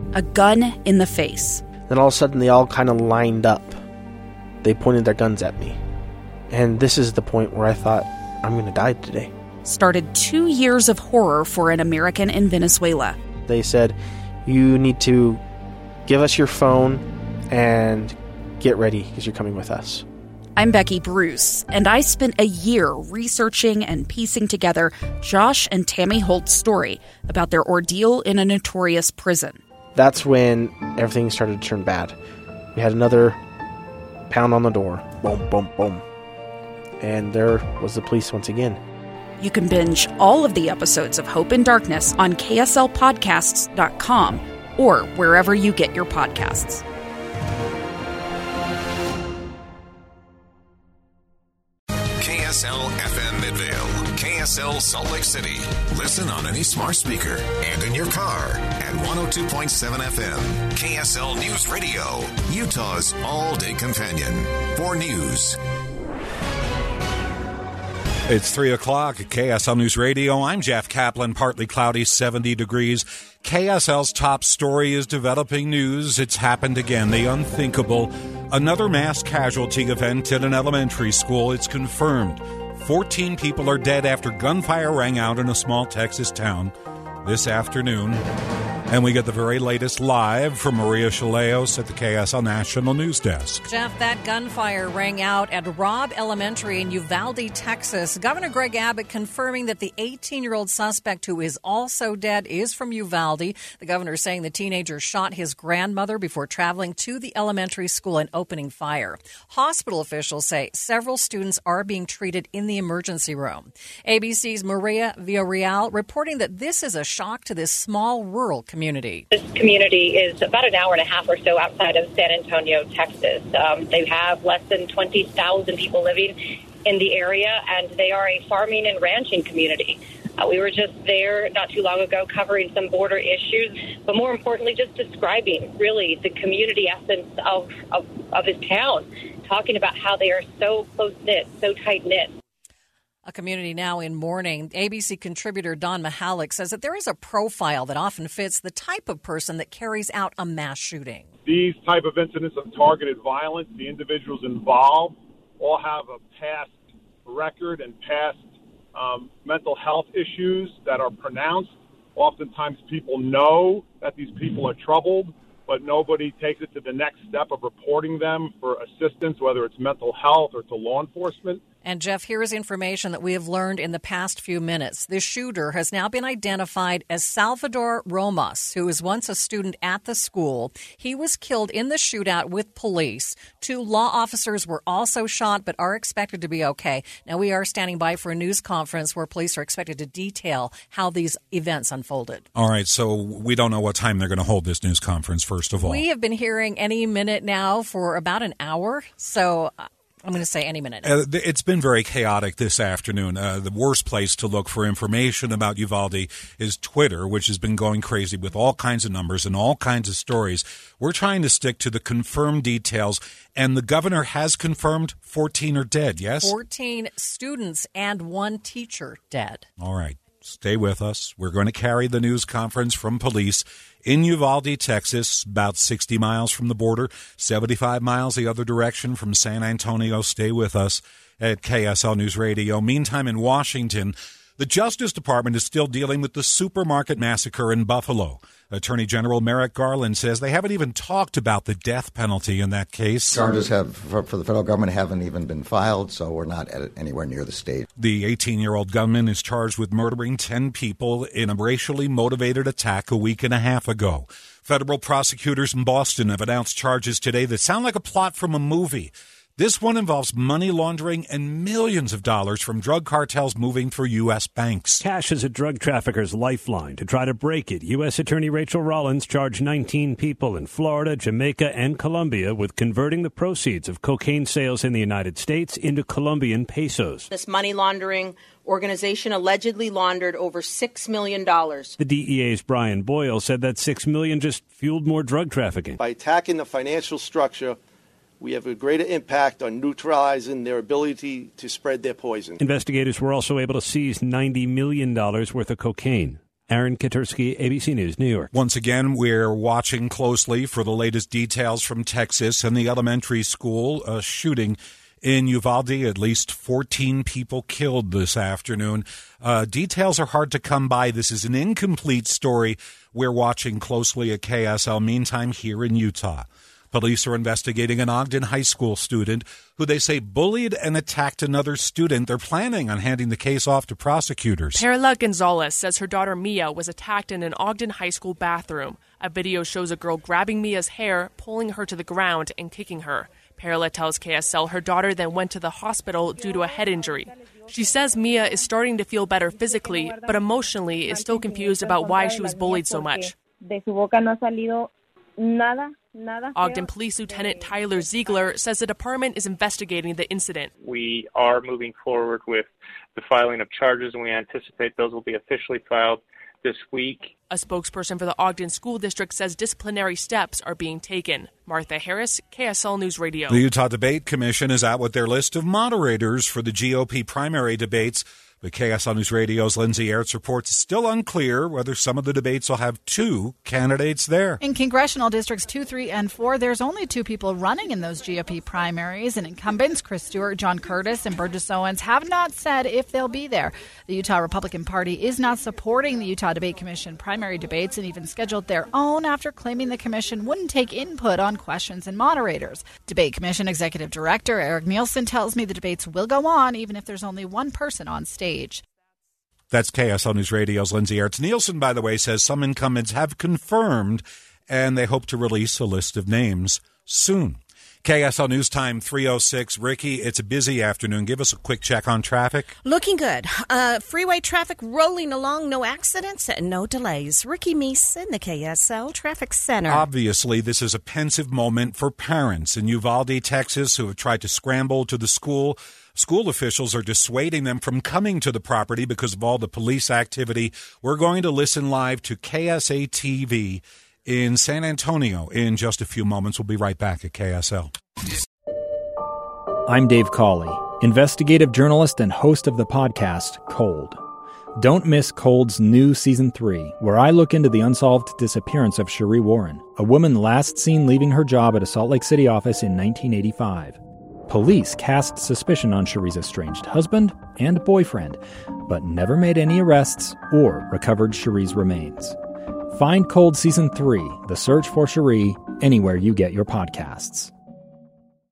a gun in the face. Then all of a sudden they all kind of lined up. They pointed their guns at me. And this is the point where I thought, I'm going to die today. Started 2 years of horror for an American in Venezuela. They said, you need to give us your phone and get ready because you're coming with us. I'm Becky Bruce, and I spent a year researching and piecing together Josh and Tammy Holt's story about their ordeal in a notorious prison. That's when everything started to turn bad. We had another pound on the door. Boom, boom, boom. And there was the police once again. You can binge all of the episodes of Hope in Darkness on KSLpodcasts.com or wherever you get your podcasts. KSL FM Midvale, KSL Salt Lake City. Listen on any smart speaker and in your car at 102.7 FM. KSL News Radio, Utah's all-day companion for news. It's 3 o'clock at KSL News Radio. I'm Jeff Kaplan, partly cloudy, 70 degrees. KSL's top story is developing news. It's happened again, the unthinkable. Another mass casualty event at an elementary school. It's confirmed. 14 people are dead after gunfire rang out in a small Texas town this afternoon. And we get the very latest live from Maria Chaleos at the KSL National News Desk. Jeff, that gunfire rang out at Robb Elementary in Uvalde, Texas. Governor Greg Abbott confirming that the 18-year-old suspect who is also dead is from Uvalde. The governor saying the teenager shot his grandmother before traveling to the elementary school and opening fire. Hospital officials say several students are being treated in the emergency room. ABC's Maria Villarreal reporting that this is a shock to this small rural community. This community is about an hour and a half or so outside of San Antonio, Texas. They have less than 20,000 people living in the area, and they are a farming and ranching community. We were just there not too long ago covering some border issues, but more importantly, just describing really the community essence of this town, talking about how they are so close-knit, so tight-knit. A community now in mourning. ABC contributor Don Mihalik says that there is a profile that often fits the type of person that carries out a mass shooting. These type of incidents of targeted violence, the individuals involved all have a past record and past mental health issues that are pronounced. Oftentimes people know that these people are troubled, but nobody takes it to the next step of reporting them for assistance, whether it's mental health or to law enforcement. And, Jeff, here is information that we have learned in the past few minutes. This shooter has now been identified as Salvador Romas, who was once a student at the school. He was killed in the shootout with police. 2 law officers were also shot but are expected to be okay. Now, we are standing by for a news conference where police are expected to detail how these events unfolded. All right, so we don't know what time they're going to hold this news conference, first of all. We have been hearing any minute now for about an hour, so I'm going to say any minute. It's been very chaotic this afternoon. The worst place to look for information about Uvalde is Twitter, which has been going crazy with all kinds of numbers and all kinds of stories. We're trying to stick to the confirmed details, and the governor has confirmed 14 are dead, yes? 14 students and 1 teacher dead. All right. Stay with us. We're going to carry the news conference from police in Uvalde, Texas, about 60 miles from the border, 75 miles the other direction from San Antonio. Stay with us at KSL News Radio. Meantime, in Washington, the Justice Department is still dealing with the supermarket massacre in Buffalo. Attorney General Merrick Garland says they haven't even talked about the death penalty in that case. Charges for the federal government haven't even been filed, so we're not at anywhere near the stage. The 18-year-old gunman is charged with murdering 10 people in a racially motivated attack a week and a half ago. Federal prosecutors in Boston have announced charges today that sound like a plot from a movie. This one involves money laundering and millions of dollars from drug cartels moving through U.S. banks. Cash is a drug trafficker's lifeline. To try to break it, U.S. Attorney Rachel Rollins charged 19 people in Florida, Jamaica, and Colombia with converting the proceeds of cocaine sales in the United States into Colombian pesos. This money laundering organization allegedly laundered over $6 million. The DEA's Brian Boyle said that $6 million just fueled more drug trafficking. By attacking the financial structure, we have a greater impact on neutralizing their ability to spread their poison. Investigators were also able to seize $90 million worth of cocaine. Aaron Katursky, ABC News, New York. Once again, we're watching closely for the latest details from Texas and the elementary school shooting in Uvalde. At least 14 people killed this afternoon. Details are hard to come by. This is an incomplete story. We're watching closely at KSL. Meantime, here in Utah, police are investigating an Ogden High School student who they say bullied and attacked another student. They're planning on handing the case off to prosecutors. Perla Gonzalez says her daughter Mia was attacked in an Ogden High School bathroom. A video shows a girl grabbing Mia's hair, pulling her to the ground, and kicking her. Perla tells KSL her daughter then went to the hospital due to a head injury. She says Mia is starting to feel better physically, but emotionally is still confused about why she was bullied so much. Ogden Police Lieutenant Tyler Ziegler says the department is investigating the incident. We are moving forward with the filing of charges, and we anticipate those will be officially filed this week. A spokesperson for the Ogden School District says disciplinary steps are being taken. Martha Harris, KSL News Radio. The Utah Debate Commission is out with their list of moderators for the GOP primary debates. The KSL News Radio's Lindsay Aerts reports it's still unclear whether some of the debates will have two candidates there. In congressional districts 2, 3, and 4, there's only two people running in those GOP primaries, and incumbents Chris Stewart, John Curtis, and Burgess Owens have not said if they'll be there. The Utah Republican Party is not supporting the Utah Debate Commission primary debates and even scheduled their own after claiming the commission wouldn't take input on questions and moderators. Debate Commission Executive Director Eric Nielsen tells me the debates will go on even if there's only one person on stage. That's KSL News Radio's Lindsay Aerts. Nielsen, by the way, says some incumbents have confirmed, and they hope to release a list of names soon. KSL News Time 3:06. Ricky, it's a busy afternoon. Give us a quick check on traffic. Looking good. Freeway traffic rolling along. No accidents and no delays. Ricky Meese in the KSL Traffic Center. Obviously, this is a pensive moment for parents in Uvalde, Texas, who have tried to scramble to the school. School officials are dissuading them from coming to the property because of all the police activity. We're going to listen live to KSA TV in San Antonio in just a few moments. We'll be right back at KSL. I'm Dave Cawley, investigative journalist and host of the podcast Cold. Don't miss Cold's new Season 3, where I look into the unsolved disappearance of Cherie Warren, a woman last seen leaving her job at a Salt Lake City office in 1985. Police cast suspicion on Cherie's estranged husband and boyfriend, but never made any arrests or recovered Cherie's remains. Find Cold Season 3, The Search for Cherie, anywhere you get your podcasts.